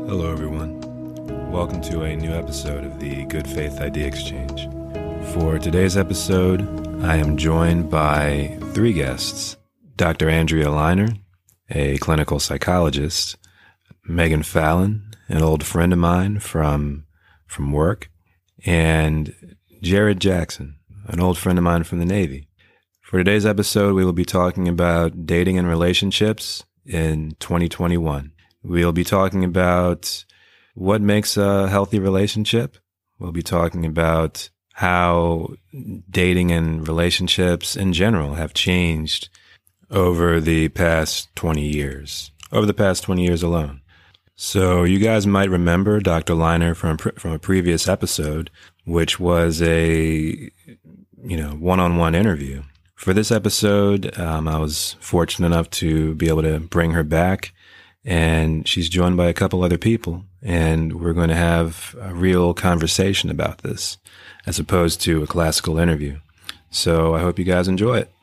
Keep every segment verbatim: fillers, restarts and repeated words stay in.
Hello, everyone. Welcome to a new episode of the Good Faith Idea Exchange. For today's episode, I am joined by three guests: Doctor Andrea Liner, a clinical psychologist; Megan Fallon, an old friend of mine from from work; and Jared Jackson, an old friend of mine from the Navy. For today's episode, we will be talking about dating and relationships in twenty twenty-one. We'll be talking about what makes a healthy relationship. We'll be talking about how dating and relationships in general have changed over the past twenty years, over the past twenty years alone. So you guys might remember Doctor Liner from, from a previous episode, which was a, you know, one-on-one interview. For this episode, um, I was fortunate enough to be able to bring her back, and she's joined by a couple other people, and we're going to have a real conversation about this as opposed to a classical interview. So I hope you guys enjoy it.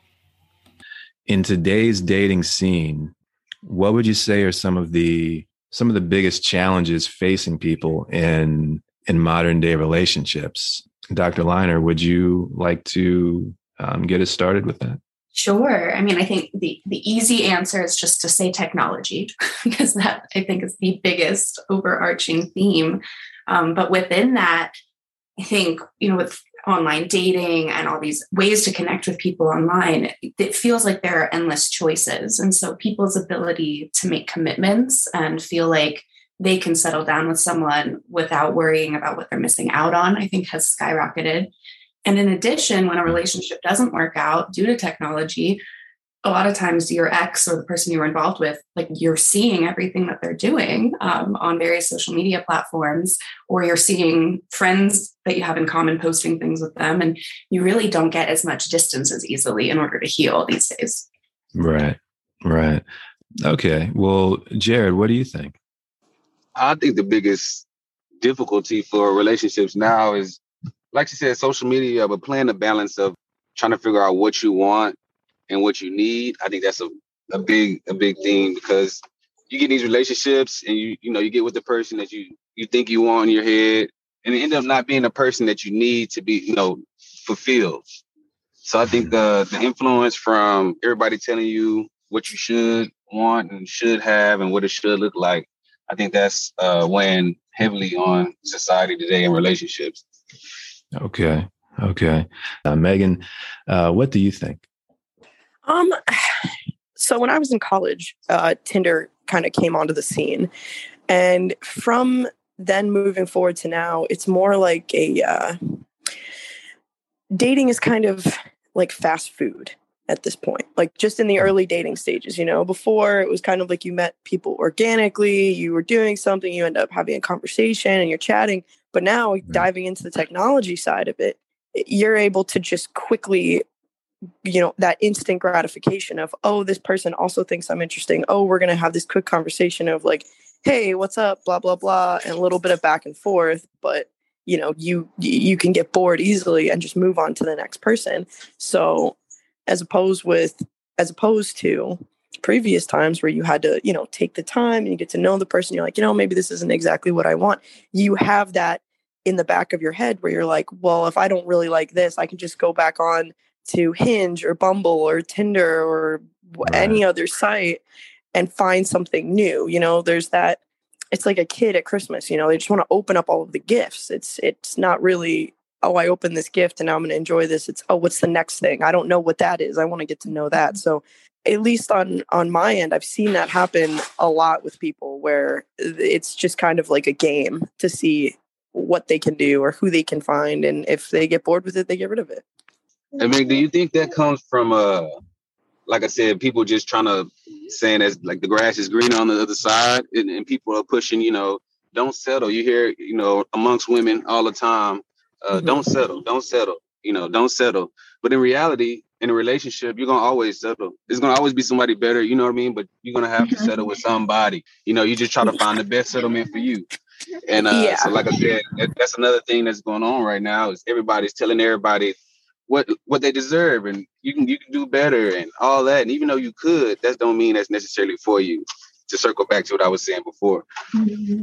In today's dating scene, what would you say are some of the some of the biggest challenges facing people in in modern day relationships? Doctor Liner, would you like to um, get us started with that? Sure. I mean, I think the, the easy answer is just to say technology, because that, I think, is the biggest overarching theme. Um, but within that, I think, you know, with online dating and all these ways to connect with people online, it feels like there are endless choices. And so people's ability to make commitments and feel like they can settle down with someone without worrying about what they're missing out on, I think has skyrocketed. And in addition, when a relationship doesn't work out due to technology, a lot of times your ex or the person you were involved with, like you're seeing everything that they're doing um, on various social media platforms, or you're seeing friends that you have in common posting things with them, and you really don't get as much distance as easily in order to heal these days. Right, right. Okay. Well, Jared, what do you think? I think the biggest difficulty for relationships now is, like you said, social media, but playing the balance of trying to figure out what you want and what you need. I think that's a, a big, a big thing, because you get in these relationships and you, you know, you get with the person that you, you think you want in your head, and it ends up not being the person that you need to be, you know, fulfilled. So I think the, the influence from everybody telling you what you should want and should have and what it should look like, I think that's uh, weighing heavily on society today and relationships. Okay. Okay. Uh, Megan, uh, what do you think? Um, so when I was in college, uh, Tinder kind of came onto the scene, and from then moving forward to now, it's more like a, uh, dating is kind of like fast food at this point, like just in the early dating stages. You know, before it was kind of like you met people organically, you were doing something, you end up having a conversation and you're chatting. But now right. diving into the technology side of it, you're able to just quickly, you know, that instant gratification of, oh, this person also thinks I'm interesting. Oh, we're going to have this quick conversation of like, hey, what's up? Blah, blah, blah. And a little bit of back and forth. But, you know, you, you can get bored easily and just move on to the next person. So as opposed with, as opposed to previous times where you had to, you know, take the time and you get to know the person. You're like, you know, maybe this isn't exactly what I want. You have that in the back of your head where you're like, well, if I don't really like this, I can just go back on to Hinge or Bumble or Tinder or right. any other site and find something new. You know, there's that, it's like a kid at Christmas, you know, they just want to open up all of the gifts. It's, it's not really, oh, I opened this gift and now I'm going to enjoy this. It's, oh, what's the next thing? I don't know what that is. I want to get to know that. So at least on, on my end, I've seen that happen a lot with people where it's just kind of like a game to see what they can do or who they can find. And if they get bored with it, they get rid of it. I mean, do you think that comes from, uh, like I said, people just trying to saying that like the grass is greener on the other side, and, and people are pushing, you know, don't settle. You hear, you know, amongst women all the time, uh, mm-hmm. don't settle, don't settle, you know, don't settle. But in reality, in a relationship, you're going to always settle. There's going to always be somebody better, you know what I mean? But you're going to have to settle with somebody. You know, you just try to find the best settlement for you. And uh, yeah. so like I said, that, that's another thing that's going on right now is everybody's telling everybody what what they deserve, and you can you can do better and all that. And even though you could, that don't mean that's necessarily for you. To circle back to what I was saying before. Mm-hmm.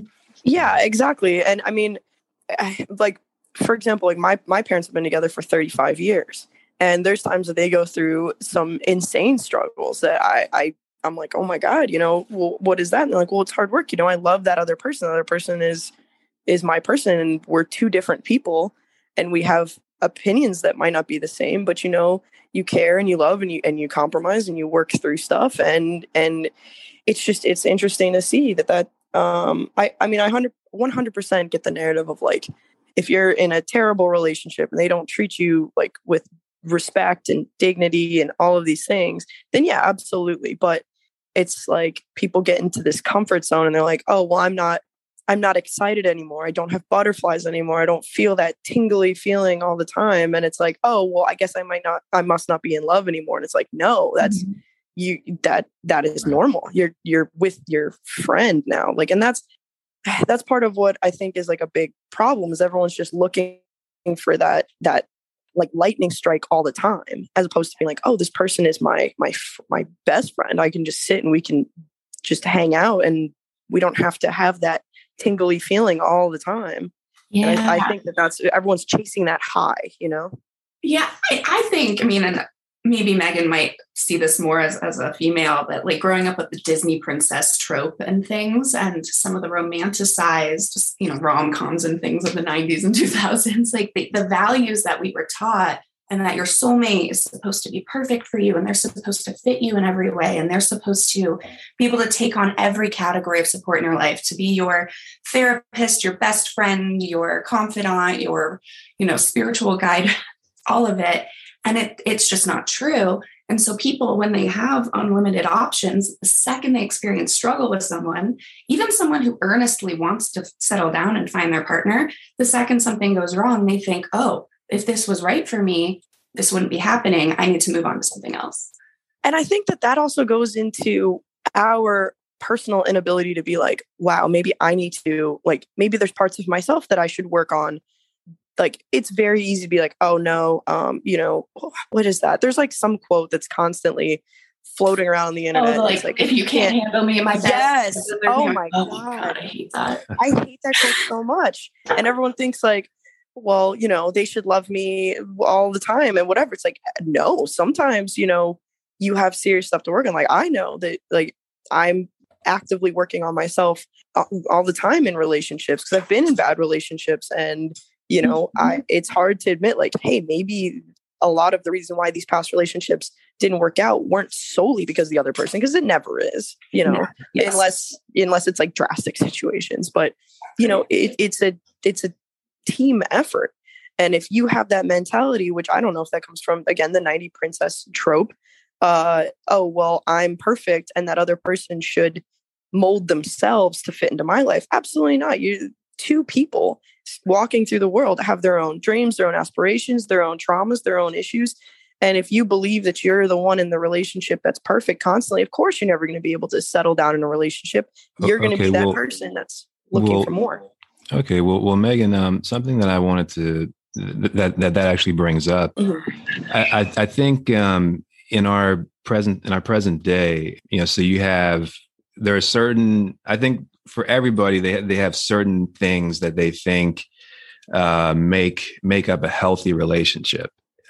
Yeah, exactly. And I mean, I, like, for example, like my, my parents have been together for thirty-five years. And there's times that they go through some insane struggles that I, I, I'm like, oh my God, you know, well, what is that? And they're like, well, it's hard work. You know, I love that other person. The other person is, is my person. And we're two different people and we have opinions that might not be the same, but you know, you care and you love and you, and you compromise and you work through stuff. And, and it's just, it's interesting to see that, that, um, I, I mean, I one hundred percent get the narrative of like, if you're in a terrible relationship and they don't treat you like with respect and dignity and all of these things, then yeah, absolutely. But it's like people get into this comfort zone and they're like, oh, well, I'm not, I'm not excited anymore. I don't have butterflies anymore. I don't feel that tingly feeling all the time. And it's like, oh, well, I guess I might not, I must not be in love anymore. And it's like, no, that's mm-hmm. you, that, that is normal. You're, you're with your friend now. Like, and that's, that's part of what I think is like a big problem is everyone's just looking for that, that like lightning strike all the time, as opposed to being like, oh, this person is my, my, my best friend. I can just sit and we can just hang out and we don't have to have that tingly feeling all the time. Yeah. And I, I think that that's, everyone's chasing that high, you know? Yeah. I, I think, I mean, and maybe Megan might see this more as, as a female, but like growing up with the Disney princess trope and things and some of the romanticized, you know, rom-coms and things of the nineties and two thousands, like the, the values that we were taught and that your soulmate is supposed to be perfect for you and they're supposed to fit you in every way. And they're supposed to be able to take on every category of support in your life, to be your therapist, your best friend, your confidant, your, you know, spiritual guide, all of it. And it, it's just not true. And so people, when they have unlimited options, the second they experience struggle with someone, even someone who earnestly wants to settle down and find their partner, the second something goes wrong, they think, oh, if this was right for me, this wouldn't be happening. I need to move on to something else. And I think that that also goes into our personal inability to be like, wow, maybe I need to, like, maybe there's parts of myself that I should work on. Like, it's very easy to be like, oh no, um, you know, what is that? There's like some quote that's constantly floating around the internet. Oh, like, it's like, if you can't handle me in my best. Yes. Oh my oh God. God. I hate that. I hate that quote so much. And everyone thinks like, well, you know, they should love me all the time and whatever. It's like, no, sometimes, you know, you have serious stuff to work on. Like, I know that like I'm actively working on myself all the time in relationships because I've been in bad relationships and, you know, mm-hmm. I, it's hard to admit like, hey, maybe a lot of the reason why these past relationships didn't work out weren't solely because of the other person, because it never is, you know, yes. unless, unless it's like drastic situations, but you know, it, it's a, it's a team effort. And if you have that mentality, which I don't know if that comes from, again, the ninety princess trope, uh, oh, well, I'm perfect. And that other person should mold themselves to fit into my life. Absolutely not. You two people walking through the world have their own dreams, their own aspirations, their own traumas, their own issues. And if you believe that you're the one in the relationship that's perfect constantly, of course, you're never going to be able to settle down in a relationship. You're going to okay, be that well, person that's looking well, for more. Okay. Well, well, Megan, um, something that I wanted to, that, that, that actually brings up, mm-hmm. I, I, I think, um, in our present, in our present day, you know, so you have, there are certain, I think for everybody, they, they have certain things that they think, uh, make, make up a healthy relationship.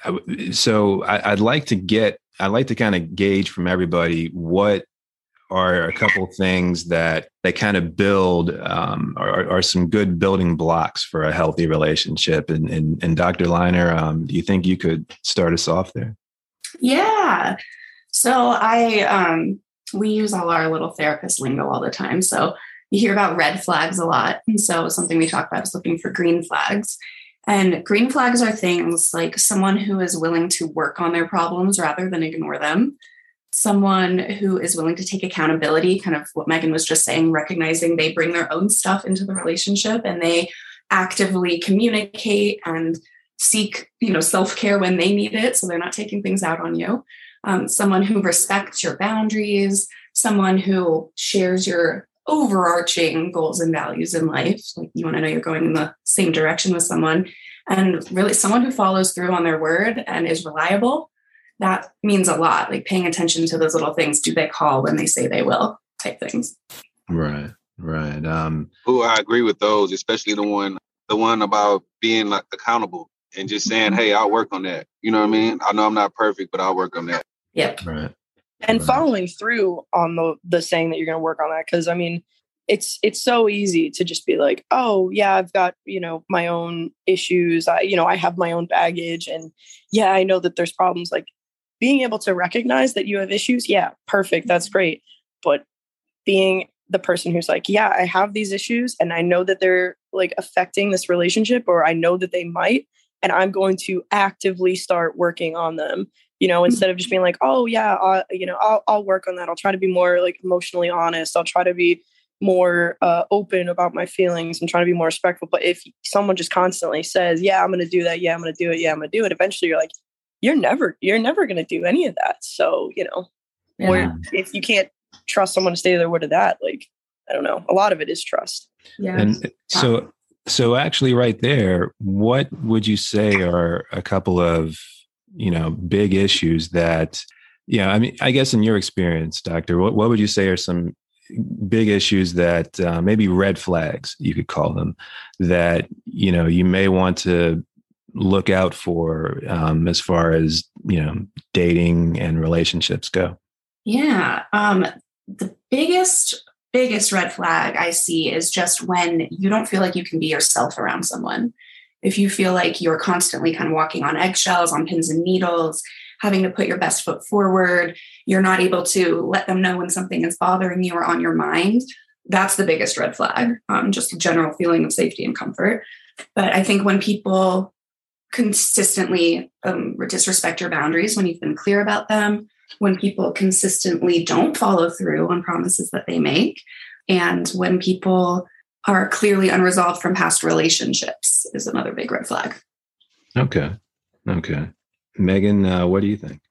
So I, I'd like to get, I'd like to kind of gauge from everybody what are a couple things that they kind of build, um, are, are some good building blocks for a healthy relationship. And, and, and Doctor Liner, um, do you think you could start us off there? Yeah. So I, um, we use all our little therapist lingo all the time. So you hear about red flags a lot. And so something we talk about is looking for green flags. And green flags are things like someone who is willing to work on their problems rather than ignore them. Someone who is willing to take accountability, kind of what Megan was just saying, recognizing they bring their own stuff into the relationship and they actively communicate and seek, you know, self-care when they need it. So they're not taking things out on you. Um, someone who respects your boundaries, someone who shares your overarching goals and values in life. Like you want to know you're going in the same direction with someone, and really someone who follows through on their word and is reliable. That means a lot, like paying attention to those little things. Do they call when they say they will type things? Right. Right. Um, Who I agree with those, especially the one, the one about being like accountable and just saying, "Hey, I'll work on that." You know what I mean? I know I'm not perfect, but I'll work on that. Yep. right. And Right. following through on the the saying that you're going to work on that, because I mean, it's it's so easy to just be like, oh yeah, I've got, you know, my own issues. I, you know, I have my own baggage, and yeah, I know that there's problems. Like being able to recognize that you have issues, yeah, perfect, that's great. But being the person who's like, yeah, I have these issues, and I know that they're like affecting this relationship, or I know that they might, and I'm going to actively start working on them. You know, instead of just being like, oh yeah, uh, you know, I'll I'll work on that. I'll try to be more like emotionally honest. I'll try to be more uh, open about my feelings and trying to be more respectful. But if someone just constantly says, yeah, I'm going to do that. Yeah, I'm going to do it. Yeah, I'm going to do it. Eventually you're like, you're never, you're never going to do any of that. So, you know, Yeah. or if you can't trust someone to stay their word of that, like, I don't know, a lot of it is trust. Yeah. And so, so actually right there, what would you say are a couple of, you know, big issues that, yeah, I mean, I guess in your experience, Doctor, what, what would you say are some big issues that uh, maybe red flags, you could call them, that, you know, you may want to look out for um, as far as, you know, dating and relationships go? Yeah. Um, the biggest, biggest red flag I see is just when you don't feel like you can be yourself around someone. If you feel like you're constantly kind of walking on eggshells, on pins and needles, having to put your best foot forward, you're not able to let them know when something is bothering you or on your mind, that's the biggest red flag. Um, just a general feeling of safety and comfort. But I think when people consistently um, disrespect your boundaries, when you've been clear about them, when people consistently don't follow through on promises that they make, and when people are clearly unresolved from past relationships is another big red flag. Okay. Okay. Megan, uh, what do you think?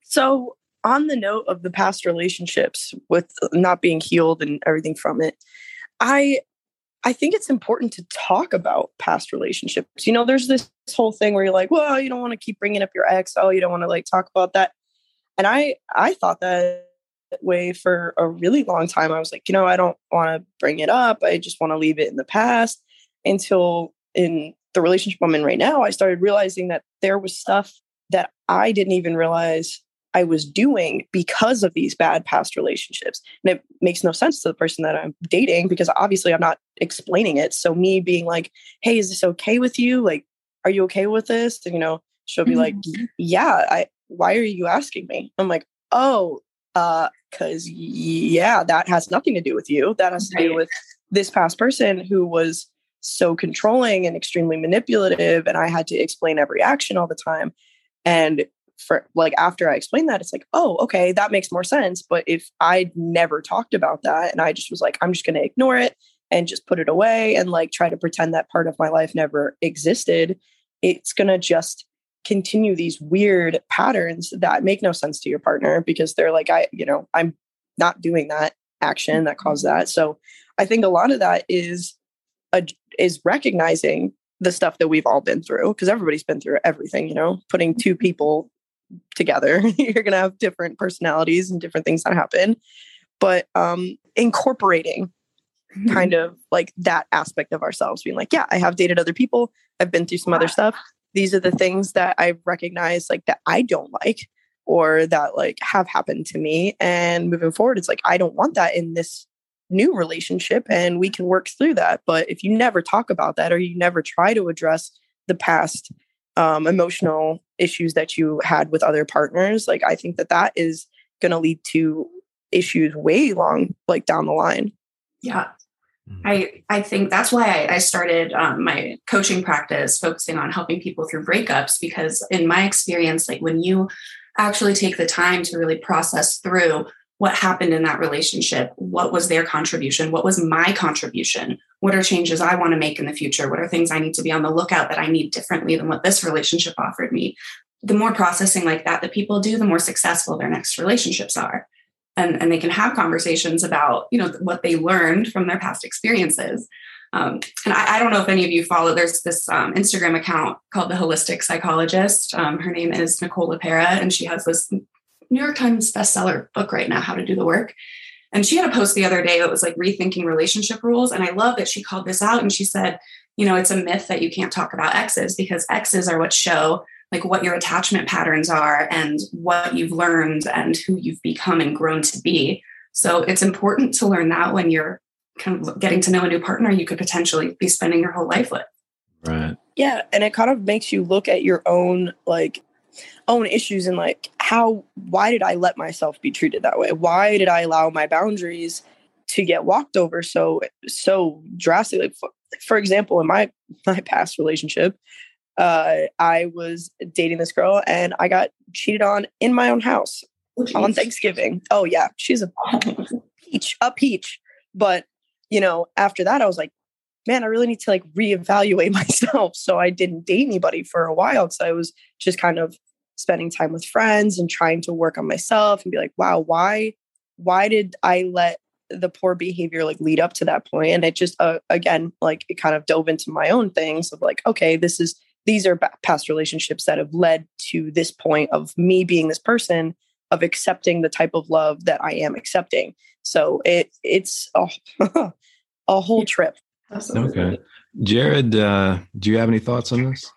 So on the note of the past relationships with not being healed and everything from it, I I think it's important to talk about past relationships. You know, there's this whole thing where you're like, well, you don't want to keep bringing up your ex. Oh, you don't want to like talk about that. And I I thought that way for a really long time. I was like, you know, I don't want to bring it up. I just want to leave it in the past. Until in the relationship I'm in right now, I started realizing that there was stuff that I didn't even realize I was doing because of these bad past relationships. And it makes no sense to the person that I'm dating because obviously I'm not explaining it. So me being like, hey, is this okay with you? Like, are you okay with this? And, you know, she'll be like, yeah, I, why are you asking me? I'm like, oh, uh, cause yeah, that has nothing to do with you. That has to do with this past person who was so controlling and extremely manipulative. And I had to explain every action all the time. And for like, after I explained that, it's like, oh, okay, that makes more sense. But if I'd never talked about that and I just was like, I'm just going to ignore it and just put it away and like try to pretend that part of my life never existed, it's going to just continue these weird patterns that make no sense to your partner because they're like, I, you know, I'm not doing that action that caused that. So I think a lot of that is, a, is recognizing the stuff that we've all been through, because everybody's been through everything, you know, putting two people together, you're going to have different personalities and different things that happen, but um, incorporating kind of like that aspect of ourselves, being like, yeah, I have dated other people. I've been through some other stuff. These are the things that I've recognized like that I don't like or that like have happened to me. And moving forward, it's like, I don't want that in this new relationship and we can work through that. But if you never talk about that or you never try to address the past um, emotional issues that you had with other partners, like I think that that is going to lead to issues way long, like down the line. Yeah. I, I think that's why I, I started um, my coaching practice focusing on helping people through breakups, because in my experience, like when you actually take the time to really process through what happened in that relationship, what was their contribution, what was my contribution, what are changes I want to make in the future, what are things I need to be on the lookout that I need differently than what this relationship offered me. The more processing like that that people do, the more successful their next relationships are. And, and they can have conversations about, you know, what they learned from their past experiences. Um, and I, I don't know if any of you follow, there's this um, Instagram account called The Holistic Psychologist. Um, her name is Nicole LePera, and she has this New York Times bestseller book right now, How to Do the Work. And she had a post the other day that was like rethinking relationship rules. And I love that she called this out. And she said, you know, it's a myth that you can't talk about exes because exes are what show like what your attachment patterns are and what you've learned and who you've become and grown to be. So it's important to learn that when you're kind of getting to know a new partner you could potentially be spending your whole life with. Right. Yeah. And it kind of makes you look at your own, like, own issues and like, how, why did I let myself be treated that way? Why did I allow my boundaries to get walked over so, so drastically? For, for example, in my, my past relationship, Uh, I was dating this girl and I got cheated on in my own house oh, on Thanksgiving. Oh yeah. She's a peach, a peach. But, you know, after that, I was like, man, I really need to like reevaluate myself. So I didn't date anybody for a while because I was just kind of spending time with friends and trying to work on myself and be like, wow, why, why did I let the poor behavior like lead up to that point? And it just, uh, again, like it kind of dove into my own things of like, okay, this is, these are past relationships that have led to this point of me being this person of accepting the type of love that I am accepting. So it it's a, a whole trip. Absolutely. Okay. Jared, uh, do you have any thoughts on this?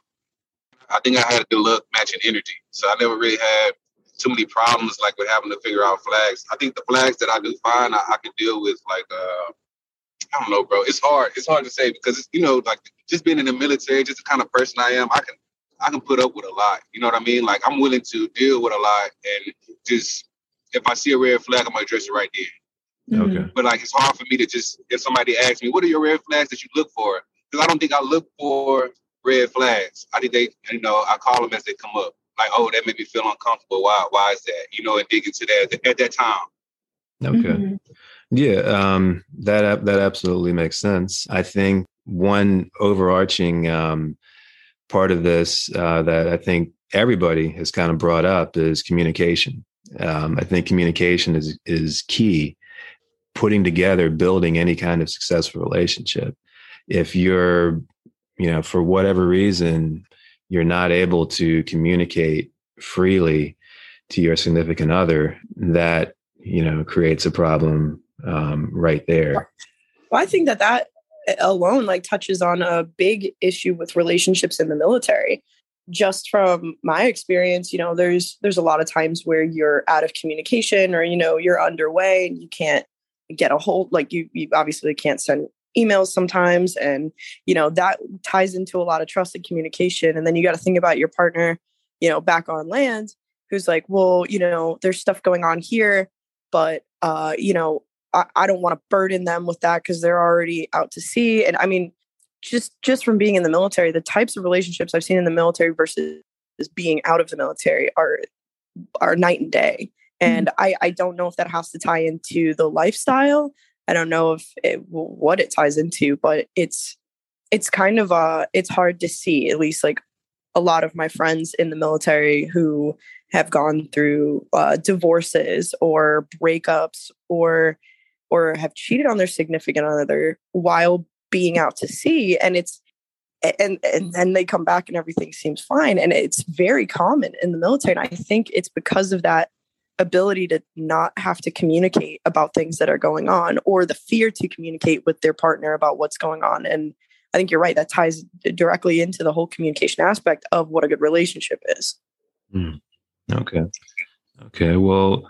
I think I had a good look matching energy. So I never really had too many problems like with having to figure out flags. I think the flags that I do find, I, I can deal with like, uh, I don't know, bro. It's hard. It's hard to say because, it's, you know, like just being in the military, just the kind of person I am, I can I can put up with a lot. You know what I mean? Like I'm willing to deal with a lot and just if I see a red flag, I'm going to address it right there. Okay. But like it's hard for me to just, if somebody asks me, what are your red flags that you look for? Because I don't think I look for red flags. I think they, you know, I call them as they come up. Like, oh, that made me feel uncomfortable. Why? Why is that? You know, and dig into that at that time. Okay. Mm-hmm. Yeah, um, that that absolutely makes sense. I think one overarching um, part of this uh, that I think everybody has kind of brought up is communication. Um, I think communication is is key. Putting together, building any kind of successful relationship. If you're, you know, for whatever reason, you're not able to communicate freely to your significant other, that, you know, creates a problem um, right there. Well, I think that that alone like touches on a big issue with relationships in the military. Just from my experience, you know, there's there's a lot of times where you're out of communication or, you know, you're underway and you can't get a hold, like you, you obviously can't send emails sometimes. And, you know, that ties into a lot of trust and communication. And then you got to think about your partner, you know, back on land, who's like, well, you know, there's stuff going on here, but, uh, you know, I, I don't want to burden them with that because they're already out to sea. And I mean, just, just from being in the military, the types of relationships I've seen in the military versus being out of the military are, are night and day. And mm-hmm. I, I don't know if that has to tie into the lifestyle. I don't know if it, what it ties into, but it's, it's kind of, uh, it's hard to see, at least like a lot of my friends in the military who have gone through uh, divorces or breakups or, or have cheated on their significant other while being out to sea. And it's, and, and then they come back and everything seems fine. And it's very common in the military. And I think it's because of that ability to not have to communicate about things that are going on or the fear to communicate with their partner about what's going on. And I think you're right. That ties directly into the whole communication aspect of what a good relationship is. Mm. Okay. Okay. Well,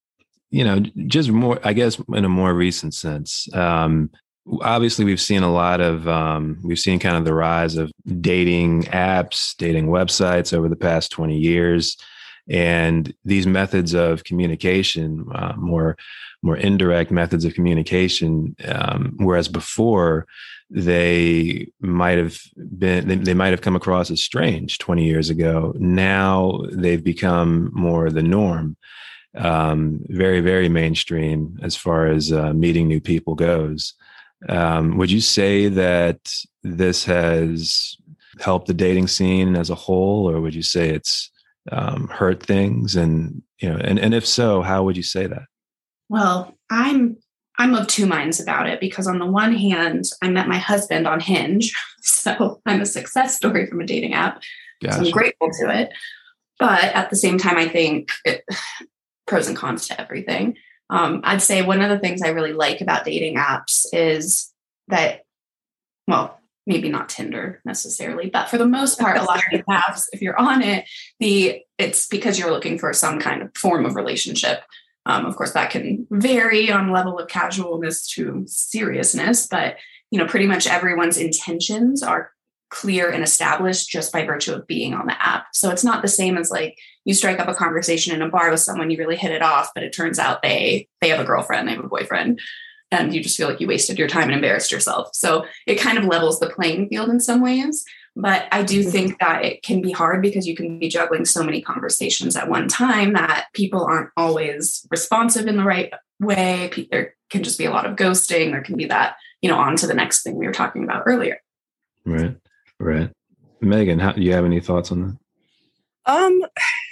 you know, just more, I guess, in a more recent sense, um, obviously we've seen a lot of, um, we've seen kind of the rise of dating apps, dating websites over the past twenty years. And these methods of communication, uh, more, more indirect methods of communication, um, whereas before they might have been, they, they might have come across as strange twenty years ago. Now they've become more the norm, um, very, very mainstream as far as uh, meeting new people goes. Um, would you say that this has helped the dating scene as a whole, or would you say it's um, hurt things? And, you know, and, and if so, how would you say that? Well, I'm, I'm of two minds about it because on the one hand, I met my husband on Hinge. So I'm a success story from a dating app. Gotcha. So I'm grateful to it. But at the same time, I think it, pros and cons to everything. Um, I'd say one of the things I really like about dating apps is that, well, maybe not Tinder necessarily, but for the most part, a lot of the apps, if you're on it, the it's because you're looking for some kind of form of relationship. Um, of course, that can vary on level of casualness to seriousness, but you know, pretty much everyone's intentions are clear and established just by virtue of being on the app. So it's not the same as like you strike up a conversation in a bar with someone, you really hit it off, but it turns out they they have a girlfriend, they have a boyfriend, and you just feel like you wasted your time and embarrassed yourself. So it kind of levels the playing field in some ways. But I do think that it can be hard because you can be juggling so many conversations at one time that people aren't always responsive in the right way. There can just be a lot of ghosting. There can be that, you know, on to the next thing we were talking about earlier. Right, right. Megan, how, do you have any thoughts on that? Um,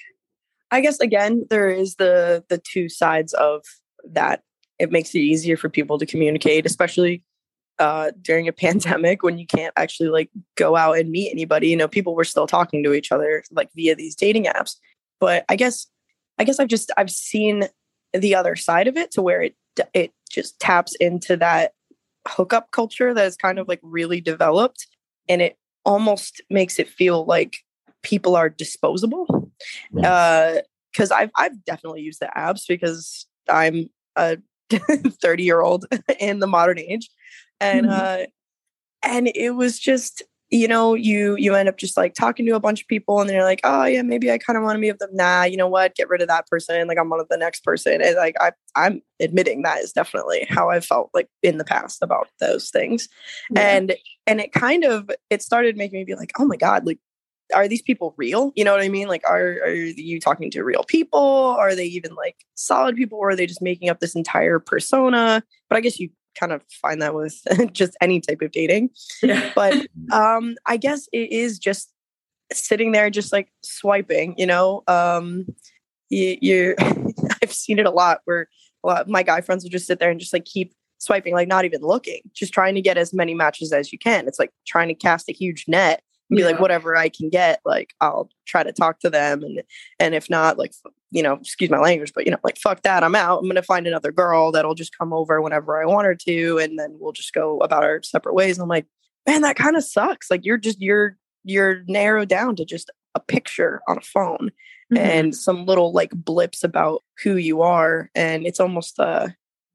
I guess, again, there is the the two sides of that. It makes it easier for people to communicate, especially uh, during a pandemic when you can't actually like go out and meet anybody. You know, people were still talking to each other like via these dating apps. But I guess, I guess I've just I've seen the other side of it to where it it just taps into that hookup culture that is kind of like really developed, and it almost makes it feel like people are disposable. Uh, because I've I've definitely used the apps because I'm a thirty year old in the modern age. And, mm-hmm. uh, and it was just, you know, you, you end up just like talking to a bunch of people and they're like, oh yeah, maybe I kind of want to be with them. Nah, you know what? Get rid of that person. Like I'm on to the next person. And like, I, I'm admitting that is definitely how I felt like in the past about those things. Yeah. And, and it kind of, it started making me be like, oh my God, like, are these people real? You know what I mean? Like, are, are you talking to real people? Are they even like solid people? Or are they just making up this entire persona? But I guess you kind of find that with just any type of dating. Yeah. But um, I guess it is just sitting there, just like swiping, you know, um, you, you're, I've seen it a lot where a lot of my guy friends will just sit there and just like keep swiping, like not even looking, just trying to get as many matches as you can. It's like trying to cast a huge net. Be yeah. like, whatever I can get, like, I'll try to talk to them. And, and if not, like, you know, excuse my language, but, you know, like, fuck that. I'm out. I'm going to find another girl that'll just come over whenever I want her to. And then we'll just go about our separate ways. And I'm like, man, that kind of sucks. Like, you're just, you're, you're narrowed down to just a picture on a phone mm-hmm. and some little like blips about who you are. And it's almost, uh,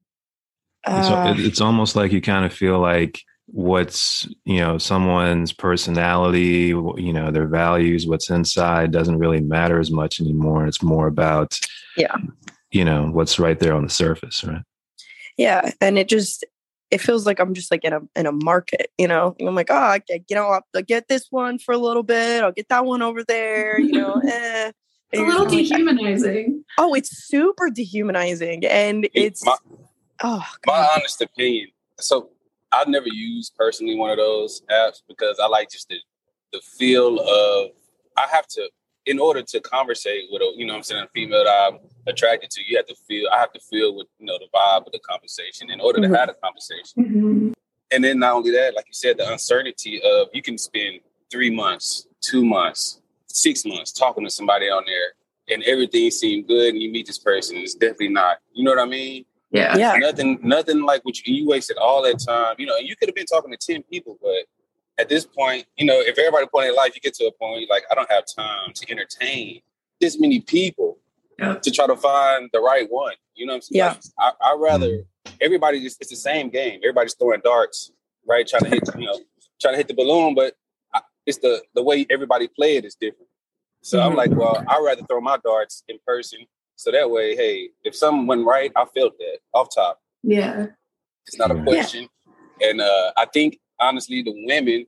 uh it's, it's almost like you kind of feel like, what's, you know, someone's personality, you know, their values, what's inside doesn't really matter as much anymore. It's more about, yeah, you know, what's right there on the surface, right? Yeah. And it just, it feels like I'm just like in a, in a market, you know, I'm like, oh, I, you know, I'll get this one for a little bit. I'll get that one over there, you know, eh. It's a little dehumanizing. Like, oh, it's super dehumanizing. And it's, my, oh, God. My honest opinion. So, I've never used personally one of those apps because I like just the the feel of, I have to, in order to conversate with a, you know what I'm saying, a female that I'm attracted to, you have to feel, I have to feel with, you know, the vibe of the conversation in order mm-hmm. to have a conversation. Mm-hmm. And then not only that, like you said, the uncertainty of you can spend three months, two months, six months talking to somebody on there and everything seemed good and you meet this person. It's definitely not, you know what I mean? Yeah. yeah. Nothing, nothing like what you, you wasted all that time, you know, and you could have been talking to ten people, but at this point, you know, if everybody point in life, you get to a point where you're like, I don't have time to entertain this many people yeah. to try to find the right one. You know what I'm saying? Yeah. Like, I, I'd rather everybody just, it's the same game. Everybody's throwing darts, right? Trying to hit, you know, trying to hit the balloon, but I, it's the, the way everybody play it is different. So mm-hmm. I'm like, well, I'd rather throw my darts in person. So that way, hey, if something went right, I felt that off top. Yeah. It's not a question. Yeah. And uh, I think, honestly, the women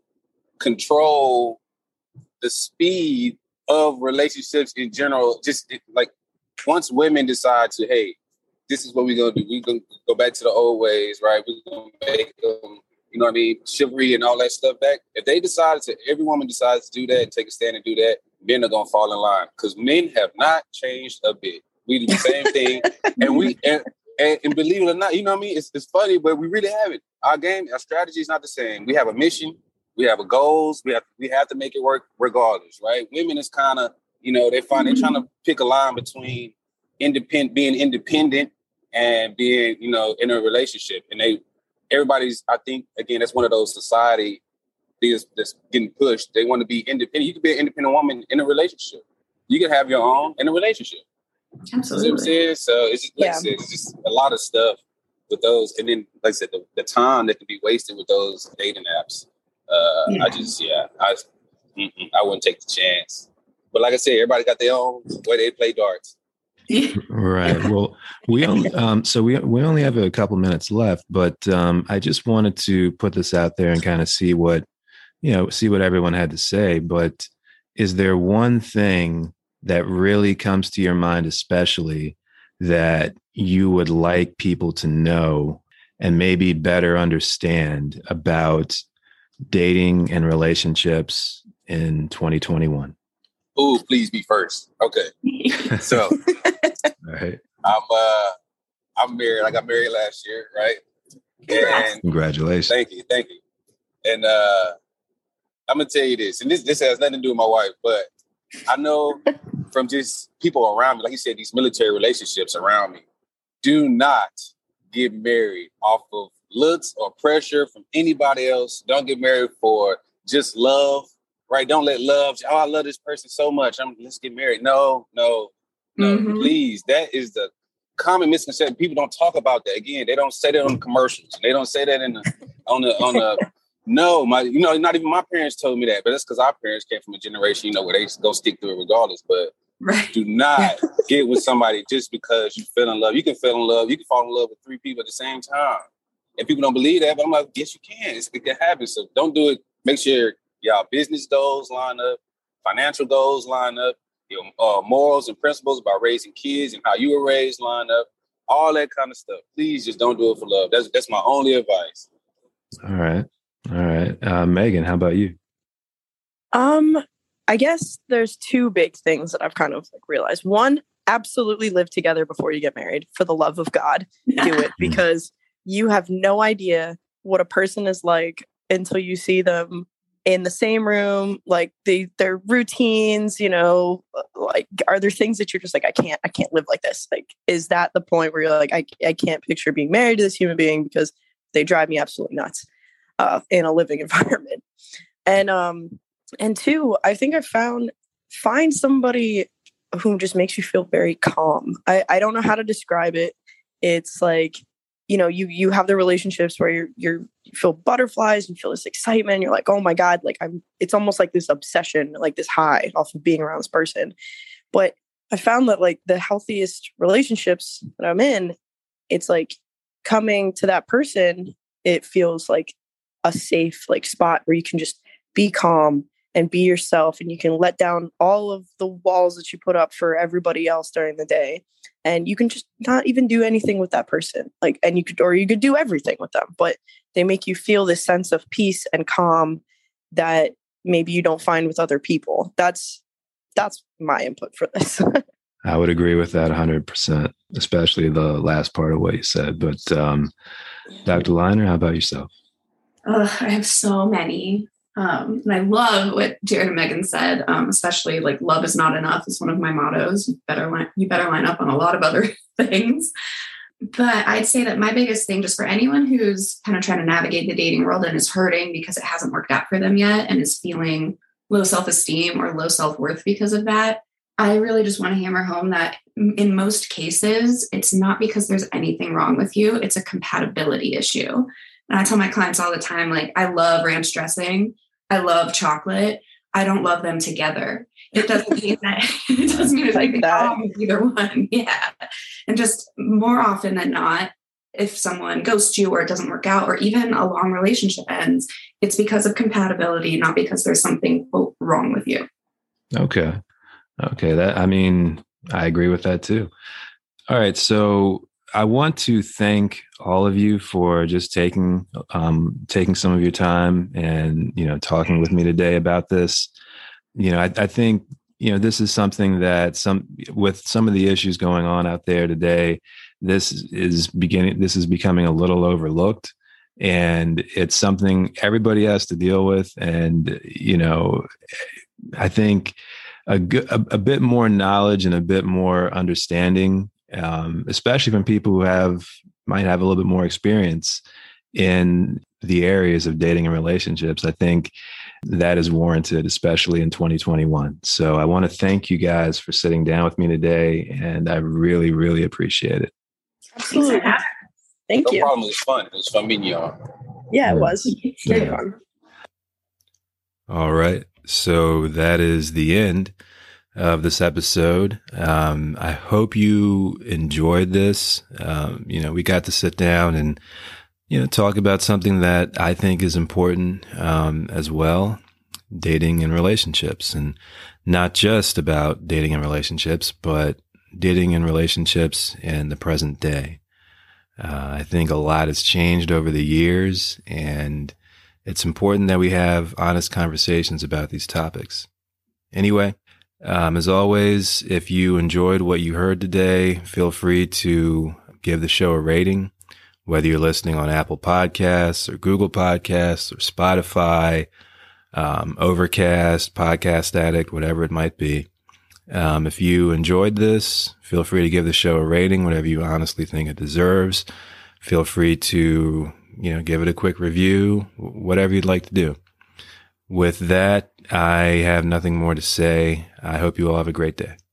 control the speed of relationships in general. Just it, like once women decide to, hey, this is what we're going to do. We're going to go back to the old ways, right? We're going to make them, you know what I mean, chivalry and all that stuff back. If they decide to, every woman decides to do that and take a stand and do that, men are going to fall in line because men have not changed a bit. We do the same thing, and we and, and, and believe it or not, you know what I mean. It's it's funny, but we really haven't. Our game, our strategy is not the same. We have a mission, we have a goals. We have we have to make it work regardless, right? Women is kind of, you know, they find they're trying to pick a line between independent, being independent, and being, you know, in a relationship. And they, everybody's, I think, again, that's one of those society things that's getting pushed. They want to be independent. You can be an independent woman in a relationship. You can have your own in a relationship. Absolutely. You know what I'm saying? So it's just, like yeah. I said, it's just a lot of stuff with those. And then, like I said, the, the time that can be wasted with those dating apps. Uh, yeah. I just, yeah, I, I wouldn't take the chance. But like I said, everybody got their own way they play darts. Right. Well, we only, um, so we we only have a couple minutes left, but um, I just wanted to put this out there and kind of see what, you know, see what everyone had to say. But is there one thing that really comes to your mind, especially that you would like people to know and maybe better understand about dating and relationships in twenty twenty-one? Oh, please be first. Okay. So, all right. I'm uh, I'm married. I got married last year, right? And congratulations. Thank you, thank you. And uh, I'm gonna tell you this, and this this has nothing to do with my wife, but I know from just people around me, like you said, these military relationships around me, do not get married off of looks or pressure from anybody else. Don't get married for just love. Right? Don't let love, oh, I love this person so much. I'm let's get married. No, no, no, mm-hmm. Please. That is the common misconception. People don't talk about that. Again, they don't say that on the commercials. They don't say that in the on the on the no, my you know, not even my parents told me that, but that's because our parents came from a generation, you know, where they go stick through it regardless. But right. Do not get with somebody just because you fell in love. You can fall in love, you can fall in love with three people at the same time. And people don't believe that, but I'm like, yes, you can. It's, it can happen. So don't do it. Make sure y'all business goals line up, financial goals line up, your uh, morals and principles about raising kids and how you were raised line up, all that kind of stuff. Please just don't do it for love. That's that's my only advice. All right. All right. Uh, Megan, how about you? Um, I guess there's two big things that I've kind of like realized. One, absolutely live together before you get married. For the love of God, do it, because you have no idea what a person is like until you see them in the same room, like they, their routines, you know, like, are there things that you're just like, I can't, I can't live like this? Like, is that the point where you're like, I, I can't picture being married to this human being because they drive me absolutely nuts uh, in a living environment. And, um, and two, I think I found, find somebody who just makes you feel very calm. I, I don't know how to describe it. It's like, you know, you, you have the relationships where you're, you're, you feel butterflies and feel this excitement. You're like, oh my God, like I'm, it's almost like this obsession, like this high off of being around this person. But I found that like the healthiest relationships that I'm in, it's like coming to that person, it feels like a safe like spot where you can just be calm and be yourself, and you can let down all of the walls that you put up for everybody else during the day. And you can just not even do anything with that person. Like, and you could, or you could do everything with them, but they make you feel this sense of peace and calm that maybe you don't find with other people. That's, that's my input for this. I would agree with that one hundred percent, especially the last part of what you said. But um, Doctor Liner, how about yourself? Uh, I have so many. Um, and I love what Jared and Megan said, um, especially like love is not enough is one of my mottos. You better line, you better line up on a lot of other things. But I'd say that my biggest thing, just for anyone who's kind of trying to navigate the dating world and is hurting because it hasn't worked out for them yet and is feeling low self-esteem or low self-worth because of that, I really just want to hammer home that in most cases, it's not because there's anything wrong with you. It's a compatibility issue. And I tell my clients all the time, like, I love ranch dressing. I love chocolate. I don't love them together. It doesn't mean that it doesn't mean there's anything wrong with either one. Yeah. And just more often than not, if someone ghosts you or it doesn't work out, or even a long relationship ends, it's because of compatibility, not because there's something quote, wrong with you. Okay. Okay. That, I mean, I agree with that too. All right. So I want to thank all of you for just taking um, taking some of your time and, you know, talking with me today about this. You know, I, I think, you know, this is something that some with some of the issues going on out there today, this is beginning, this is becoming a little overlooked, and it's something everybody has to deal with. And, you know, I think a, a, a bit more knowledge and a bit more understanding um, especially from people who have might have a little bit more experience in the areas of dating and relationships. I think that is warranted, especially in twenty twenty-one. So I want to thank you guys for sitting down with me today, and I really, really appreciate it. Absolutely. Thank no you. No problem. It was fun. It was fun meeting y'all. Yeah, it was. Very Yeah. fun. All right. So that is the end of this episode. Um, I hope you enjoyed this. Um, you know, we got to sit down and, you know, talk about something that I think is important um, as well, dating and relationships, and not just about dating and relationships, but dating and relationships in the present day. Uh, I think a lot has changed over the years, and it's important that we have honest conversations about these topics. Anyway, um, as always, if you enjoyed what you heard today, feel free to give the show a rating, whether you're listening on Apple Podcasts or Google Podcasts or Spotify, um, Overcast, Podcast Addict, whatever it might be. Um, if you enjoyed this, feel free to give the show a rating, whatever you honestly think it deserves. Feel free to, you know, give it a quick review, whatever you'd like to do. With that, I have nothing more to say. I hope you all have a great day.